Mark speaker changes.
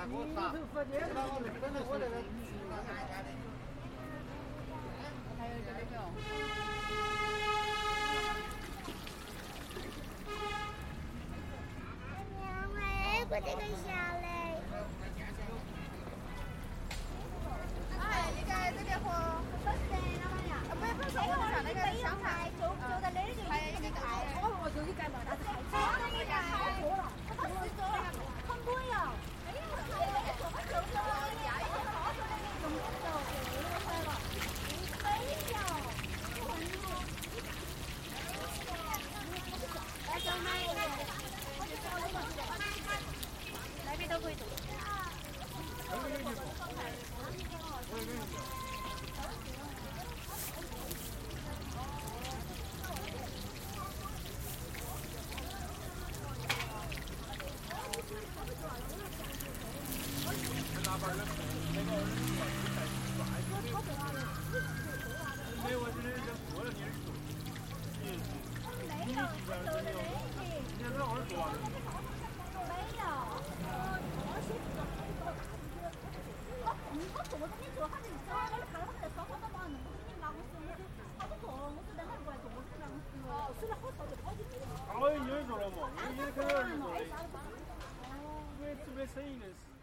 Speaker 1: 还有一个那种。
Speaker 2: 娘喂，我这个小嘞。
Speaker 1: 哎，你在这边喝？
Speaker 2: 不是老板娘。
Speaker 1: 不是不是，我是上那个香菜，
Speaker 2: 就在那里就
Speaker 1: 还有一个菜，
Speaker 2: 哦，就一盖嘛，那是太多了，你看太多了，它是多了，很贵呀。没有，我就说人家一个好说的那种的，我来了，没有，来小买一个，那边都可以做。
Speaker 3: 没有，我这里人过了，你是做。你这边没有，你这老是做。
Speaker 2: 没有，我做的，你做他就走，我看到他们在烧烤的嘛，弄不是你忙死，他不做，我是等他过来做，我是忙死。哦，吃了好烧就好几个。
Speaker 3: 他有人做了嘛，有人可能有人做的。没生意的是。